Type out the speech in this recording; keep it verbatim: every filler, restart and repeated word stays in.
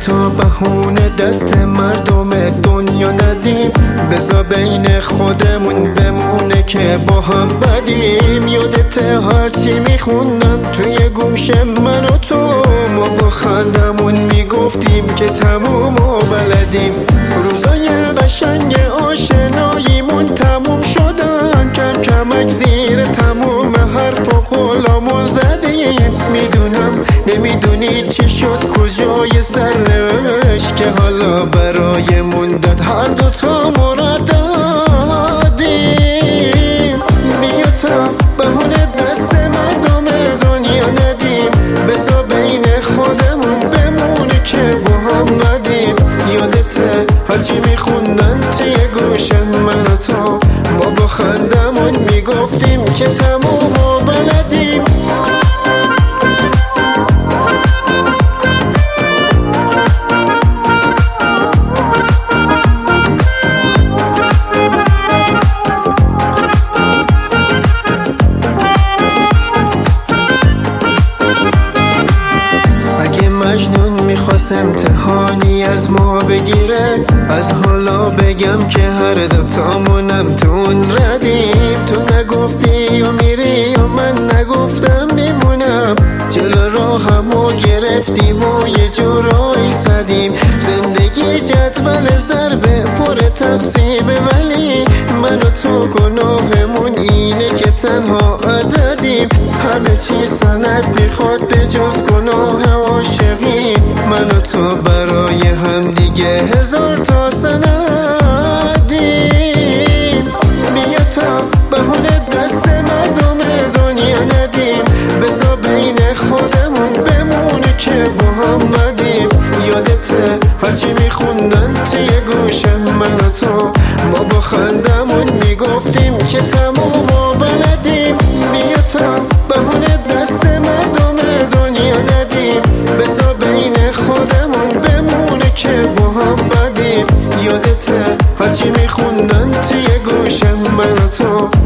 تا بهونه دست مردم دنیا ندیم، بذار بین خودمون بمونه که با هم بدیم. یادت هرچی میخوندن توی گوش من و تو، ما با خندمون میگفتیم که تموم و بلدیم. روزای قشنگ آشناییمون تموم شدن، کم کمک زیر تموم حرف و قولامون زدیم. میدونم نمیدونی چی شد کجای سرش، که حالا برای موندن هر دوتا مرا دادیم. بیا تا بهونه دست مردم دنیا ندیم، بذار بین خودمون بمونه که با هم ندیم. یادته هرچی میخوندن توی گوش من و تو، ما با خندمون میگفتیم که تموم و بلدیم. مجنون میخواست امتحانی از ما بگیره، از حالا بگم که هر دوتامونم تو اون ردیم. تو نگفتی یا میری یا من نگفتم میمونم، جلو راهمو گرفتیم و یه جورایی زدیم. زندگی جدول ضربه پر تقسیم، ولی من و تو گناهمون اینه که تنها عددیم. همه چی سند میخواد به جز گناه عاشقی، من و تو برای هم دیگه هزار تا سندیم. بیا تا بهونه دست مردم دنیا ندیم، بذار بین خودمون بمونه که با هم ندیم. یادته هرچی میخوندن توی گوش من و تو، ما با خندمون میگفتیم که تموم و بلدیم. بیا تا بهونه دست مردم دنیا ندیم، بذار بین خودمون بمونه که با هم بدیم. یادته هرچی میخوندن توی گوش من و تو،